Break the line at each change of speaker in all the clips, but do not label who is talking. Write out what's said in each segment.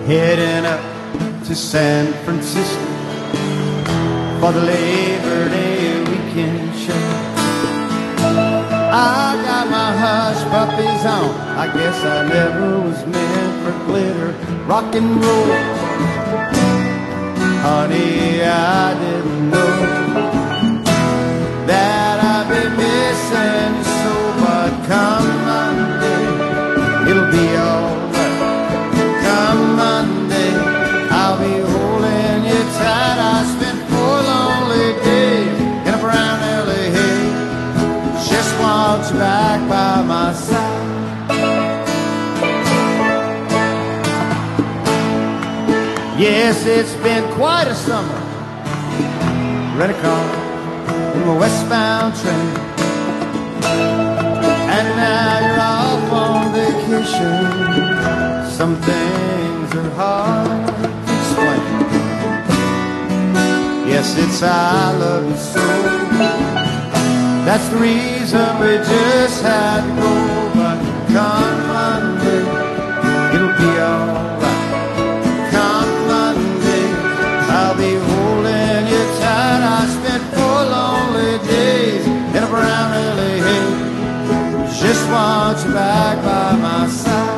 heading up to San Francisco for the Labor Day weekend show. I got my hush puppies on. I guess I never was meant for glitter rock and roll. Honey, I didn't know that I'd be missing you so, but come Monday, it'll be alright. Come Monday, I'll be holding you tight. I spent 4 lonely days in a brown LA haze. Just want you back by my side. Yes, it's been quite a summer. Rent a car in the westbound train, and now you're off on vacation. Some things are hard to explain. Yes, it's I love you so. That's the reason we just had to go. But come Monday, it'll be alright. Come Monday, I'll be holding you tight. I spent 4 lonely days in a brown LA haze. Just want you back by my side.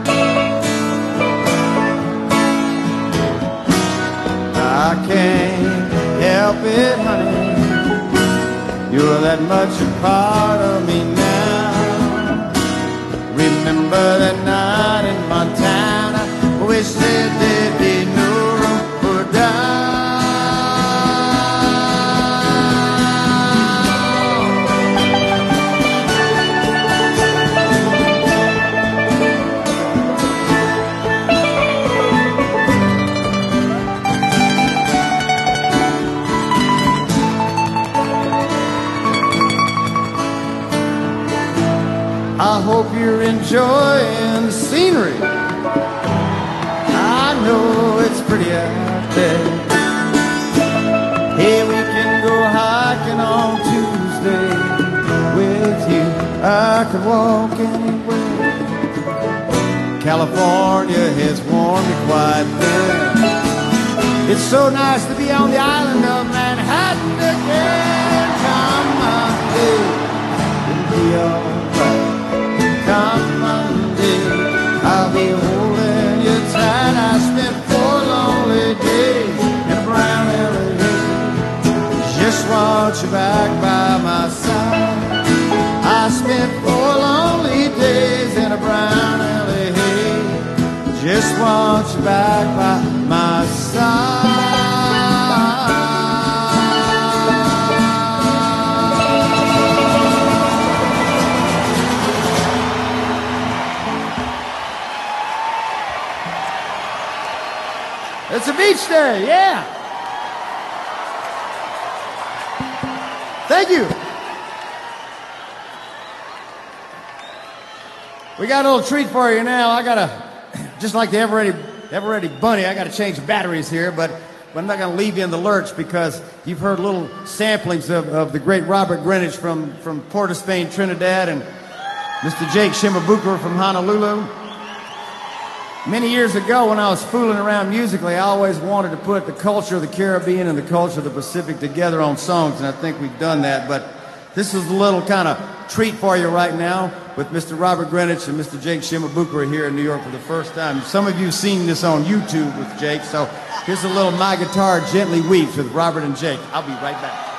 I can't help it, honey. You're that much a part of me now. Remember that night in Montana, we said there'd be no room for doubt. I hope you're enjoying the scenery. I know it's pretty out there. Hey, we can go hiking on Tuesday. With you, I could walk anywhere. California has worn me quite thin. It's so nice to be on the island of Manhattan again. Come Monday, it'll be alright. Come Monday, I'll be holding you tight. I spent 4 lonely days in a brown LA haze. Just want you back by my side. I spent 4 lonely days in a brown LA haze. Just want you back by my side. It's a beach day, yeah. Thank you. We got a little treat for you now. I gotta, just like the ever-ready bunny, I gotta change the batteries here, but I'm not gonna leave you in the lurch because you've heard little samplings of the great Robert Greenidge from Port of Spain, Trinidad, and Mr. Jake Shimabukuro from Honolulu. Many years ago, when I was fooling around musically, I always wanted to put the culture of the Caribbean and the culture of the Pacific together on songs, and I think we've done that. But this is a little kind of treat for you right now with Mr. Robert Greenidge and Mr. Jake Shimabukuro here in New York for the first time. Some of you have seen this on YouTube with Jake, so here's a little My Guitar Gently Weeps with Robert and Jake. I'll be right back.